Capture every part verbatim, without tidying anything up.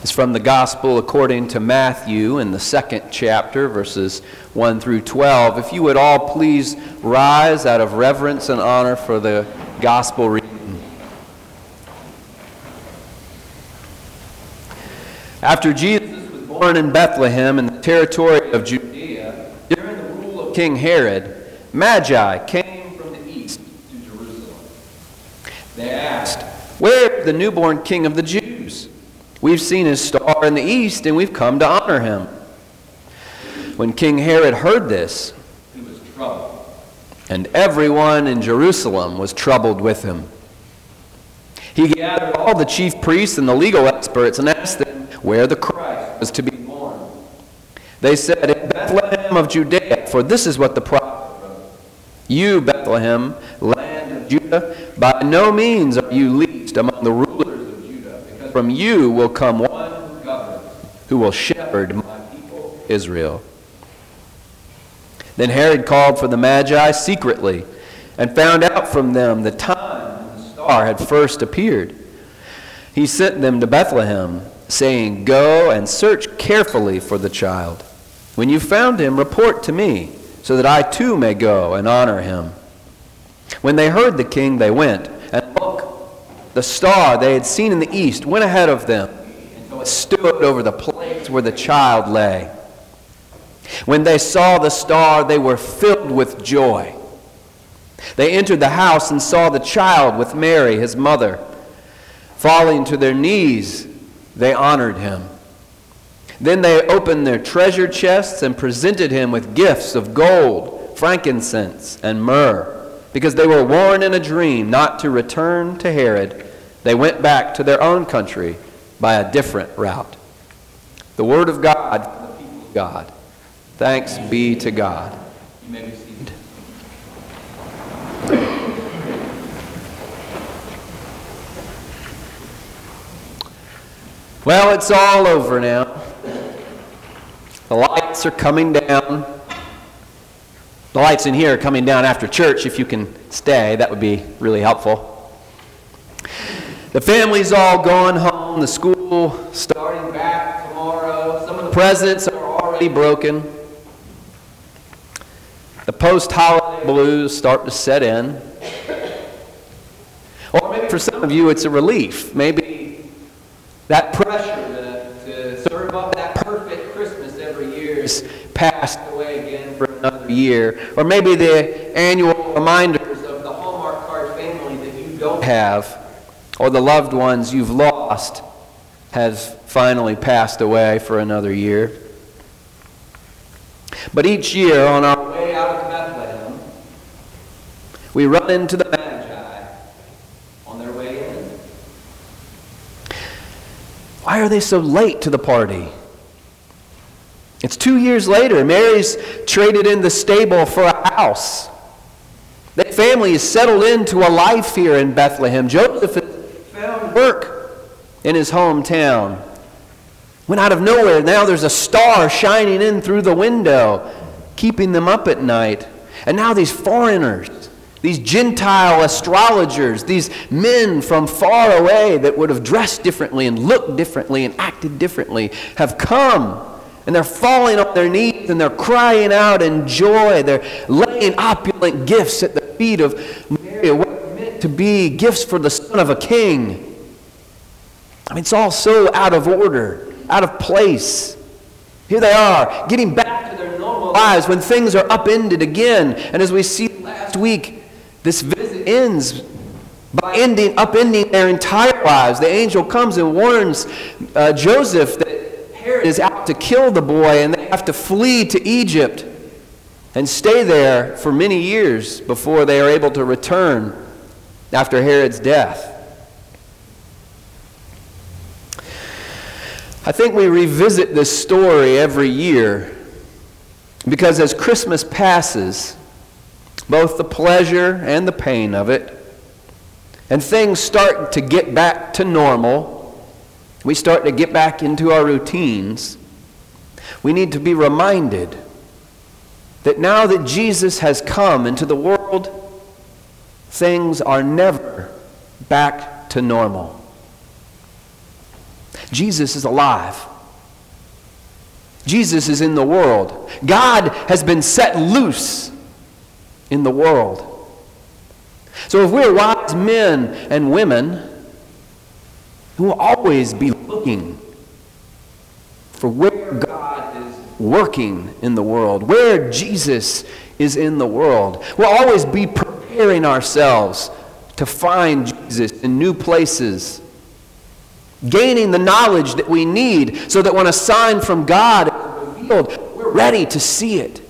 It's from the Gospel according to Matthew in the second chapter, verses one through twelve. If you would all please rise out of reverence and honor for the Gospel reading. After Jesus was born in Bethlehem in the territory of Judea, during the rule of King Herod, Magi came from the east to Jerusalem. They asked, "Where is the newborn King of the Jews? We've seen his star in the east, and we've come to honor him." When King Herod heard this, he was troubled, and everyone in Jerusalem was troubled with him. He gathered all the chief priests and the legal experts and asked them where the Christ was to be born. They said, "In Bethlehem of Judea, for this is what the prophet wrote. You, Bethlehem, land of Judah, by no means are you least among the rulers. From you will come one who governs, who will shepherd my people Israel." Then Herod called for the Magi secretly and found out from them the time when the star had first appeared. He sent them to Bethlehem, saying, "Go and search carefully for the child. When you found him, report to me, so that I too may go and honor him." When they heard the king, they went, and look, the star they had seen in the east went ahead of them until it stood over the place where the child lay. When they saw the star, they were filled with joy. They entered the house and saw the child with Mary, his mother. Falling to their knees, they honored him. Then they opened their treasure chests and presented him with gifts of gold, frankincense, and myrrh. Because they were warned in a dream not to return to Herod, they went back to their own country by a different route. The word of God for the people of God. Thanks be to God. You may be seated. Well, it's all over now. The lights are coming down. The lights in here are coming down after church. If you can stay, that would be really helpful. The family's all going home. The school starting back tomorrow. Some of the presents are already broken. The post-holiday blues start to set in. Or maybe for some of you it's a relief. Maybe that pressure to, to serve up that perfect Christmas every year is passed away again for another year. Or maybe the annual reminders of the Hallmark card family that you don't have, or the loved ones you've lost, has finally passed away for another year. But each year on our way out of Bethlehem, we run into the Magi on their way in. Why are they so late to the party? It's two years later. Mary's traded in the stable for a house. That family is settled into a life here in Bethlehem. Joseph has found work in his hometown. When out of nowhere, now there's a star shining in through the window, keeping them up at night. And now these foreigners, these Gentile astrologers, these men from far away that would have dressed differently and looked differently and acted differently, have come. And they're falling on their knees and they're crying out in joy. They're laying opulent gifts at the feet of Mary, what are meant to be gifts for the son of a king. I mean, it's all so out of order, out of place. Here they are, getting back to their normal lives when things are upended again. And as we see last week, this visit ends by ending, upending their entire lives. The angel comes and warns uh, Joseph that Herod is out to kill the boy, and they have to flee to Egypt and stay there for many years before they are able to return after Herod's death. I think we revisit this story every year because as Christmas passes, both the pleasure and the pain of it, and things start to get back to normal, we start to get back into our routines, we need to be reminded that now that Jesus has come into the world, things are never back to normal. Jesus is alive. Jesus is in the world. God has been set loose in the world. So if we're wise men and women, we will always be looking for where God is working in the world, where Jesus is in the world. We'll always be preparing ourselves to find Jesus in new places, gaining the knowledge that we need so that when a sign from God is revealed, we're ready to see it,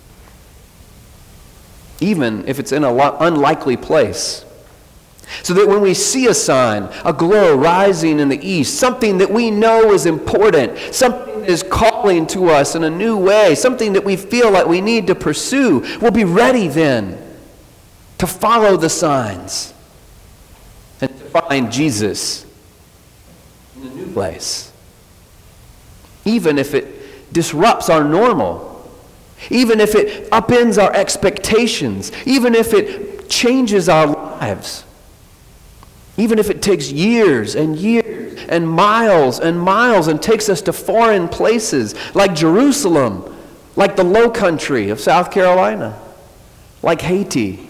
even if it's in an unlikely place. So that when we see a sign, a glow rising in the east, something that we know is important, something that is calling to us in a new way, something that we feel like we need to pursue, we'll be ready then to follow the signs and to find Jesus in a new place. Even if it disrupts our normal, even if it upends our expectations, even if it changes our lives. Even if it takes years and years and miles and miles and takes us to foreign places like Jerusalem, like the low country of South Carolina, like Haiti.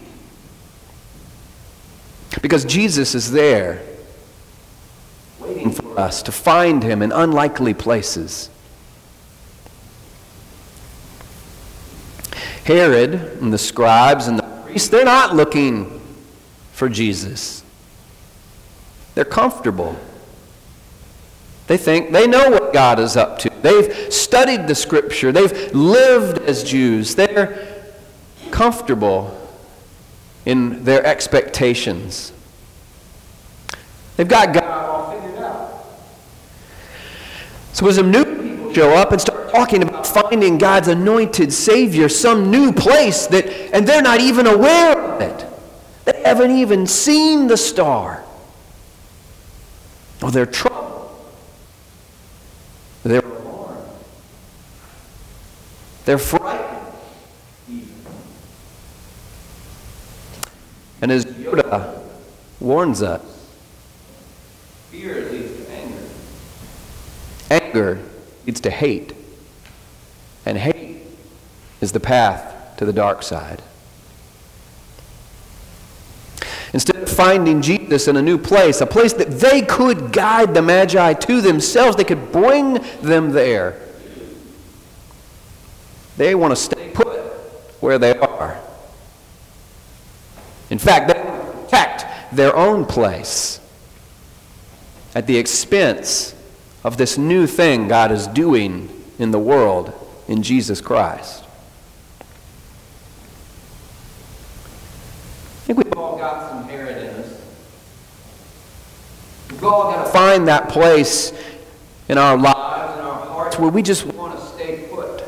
Because Jesus is there waiting for us to find him in unlikely places. Herod and the scribes and the priests, they're not looking for Jesus. They're comfortable. They think they know what God is up to. They've studied the Scripture. They've lived as Jews. They're comfortable in their expectations. They've got God all figured out. So as some new people show up and start talking about finding God's anointed Savior, some new place, that, and they're not even aware of it. They haven't even seen the star. Oh, they're troubled. They're alarmed. They're frightened. And as Yoda warns us, fear leads to anger. Anger leads to hate. And hate is the path to the dark side. Instead of finding Jesus in a new place, a place that they could guide the Magi to themselves, they could bring them there. They want to stay put where they are. In fact, they want to protect their own place at the expense of this new thing God is doing in the world in Jesus Christ. I think we've all got some Herod in us. We've all got to find that place in our lives, in our hearts, where we just want to stay put.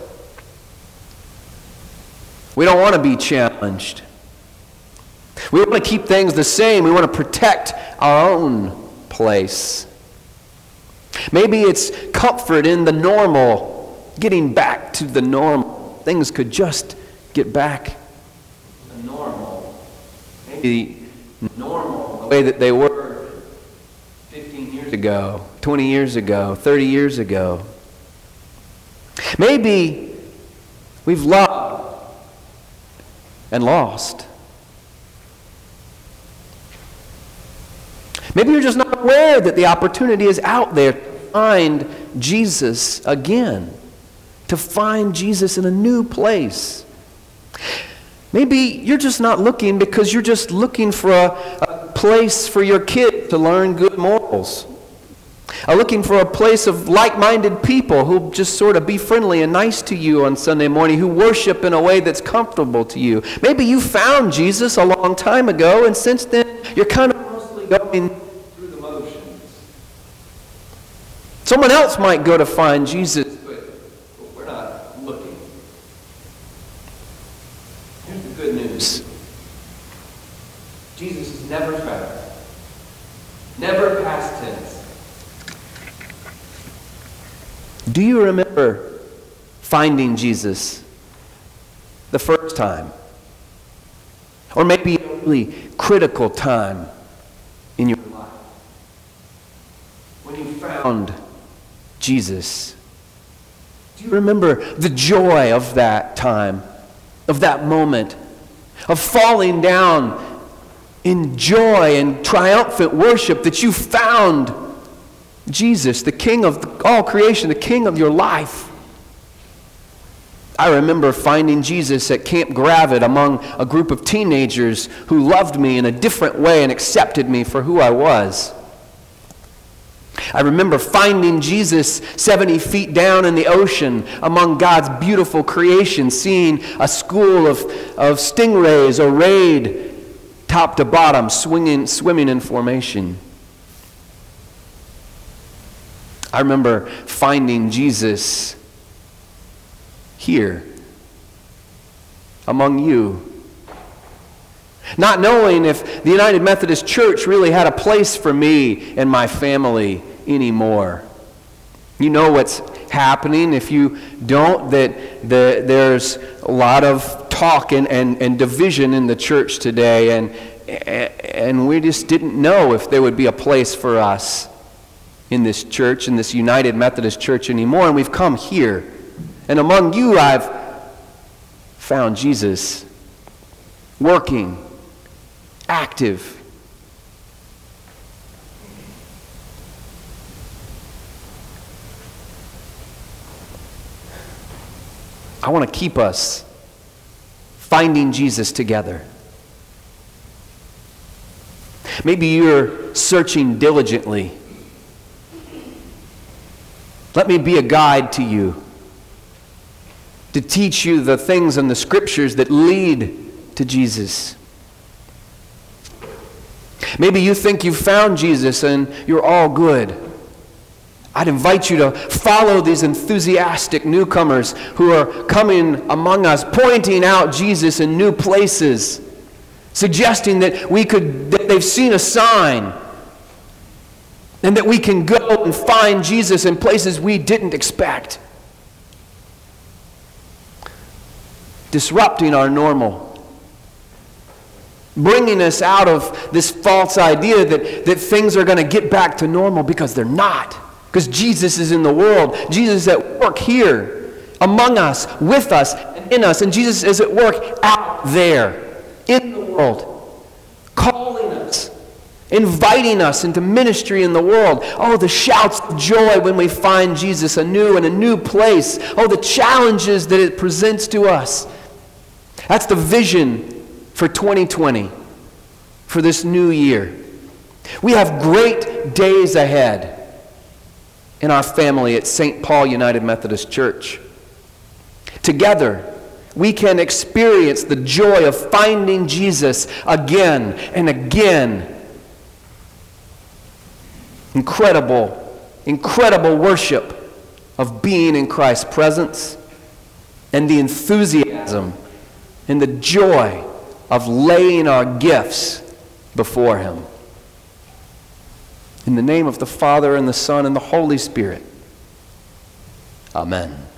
We don't want to be challenged. We want to keep things the same. We want to protect our own place. Maybe it's comfort in the normal, getting back to the normal. Things could just get back to normal. Maybe normal, the way that they were fifteen years ago, twenty years ago, thirty years ago. Maybe we've loved and lost. Maybe you're just not aware that the opportunity is out there to find Jesus again, to find Jesus in a new place. Maybe you're just not looking because you're just looking for a, a place for your kid to learn good morals. Or looking for a place of like-minded people who'll just sort of be friendly and nice to you on Sunday morning, who worship in a way that's comfortable to you. Maybe you found Jesus a long time ago, and since then you're kind of mostly going through the motions. Someone else might go to find Jesus, but we're not looking. Here's the good news. Jesus is never found. Never past tense. Do you remember finding Jesus the first time? Or maybe a really critical time in your life? When you found Jesus. Do you remember the joy of that time, of that moment, of falling down in joy and triumphant worship that you found Jesus, the King of all creation, the King of your life? I remember finding Jesus at Camp Gravett among a group of teenagers who loved me in a different way and accepted me for who I was. I remember finding Jesus seventy feet down in the ocean among God's beautiful creation, seeing a school of, of stingrays arrayed top to bottom, swinging, swimming in formation. I remember finding Jesus here among you, not knowing if the United Methodist Church really had a place for me and my family anymore. You know what's happening. If you don't, that the, there's a lot of talk and, and, and division in the church today, and, and we just didn't know if there would be a place for us in this church, in this United Methodist Church anymore, and we've come here. And among you, I've found Jesus working, active. I want to keep us finding Jesus together. Maybe you're searching diligently. Let me be a guide to you, to teach you the things in the Scriptures that lead to Jesus. Maybe you think you've found Jesus and you're all good. I'd invite you to follow these enthusiastic newcomers who are coming among us, pointing out Jesus in new places, suggesting that we could, that they've seen a sign, and that we can go and find Jesus in places we didn't expect. Disrupting our normal, bringing us out of this false idea that, that things are going to get back to normal, because they're not. Because Jesus is in the world. Jesus is at work here, among us, with us, and in us. And Jesus is at work out there, in the world, calling us, inviting us into ministry in the world. Oh, the shouts of joy when we find Jesus anew in a new place. Oh, the challenges that it presents to us. That's the vision for twenty twenty, for this new year. We have great days ahead in our family at Saint Paul United Methodist Church. Together, we can experience the joy of finding Jesus again and again. Incredible, incredible worship of being in Christ's presence, and the enthusiasm and the joy of laying our gifts before Him. In the name of the Father, and the Son, and the Holy Spirit. Amen.